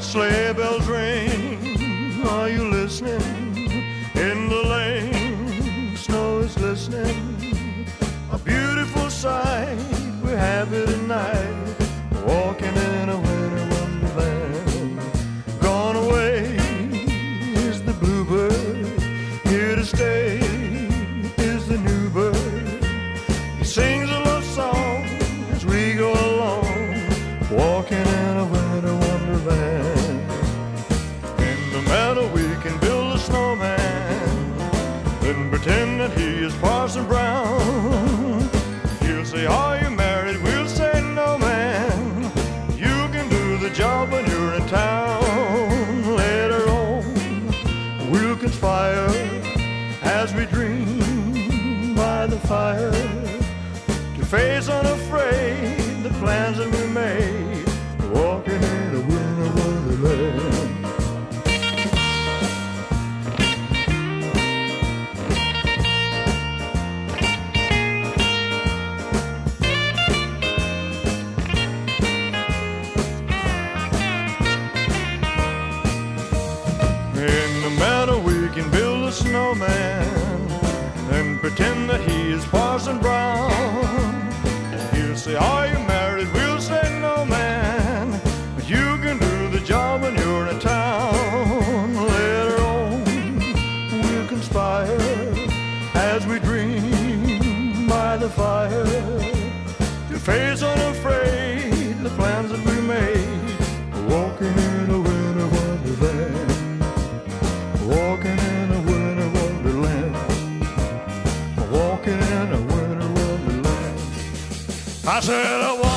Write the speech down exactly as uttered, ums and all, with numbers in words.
sleigh bells ring, are you listening? In the lane, snow is glistening, a beautiful sight. We're happy tonight, walking in a winter wonderland. Gone away is the bluebird, here to stay is the new bird. He sings a love song as we go along, walking in a winter wonderland. In the meadow we can build a snowman, then pretend that he is Parson Brown. He'll say, are you married? We'll say, no, man. You can do the job when you're in town. Later on, we'll conspire as we dream by the fire to face unafraid the plans that we made, walking in a winter wonderland. In the meadow we can build a snowman and pretend that he is Parson Brown. He'll say, are you married? We'll say, no, man. But you can do the job when you're in town. Later on, we'll conspire as we dream by the fire to face unafraid the plans that we made, walking in a winter wonderland. Walking in a winter wonderland, walking in a winter wonderland. I said I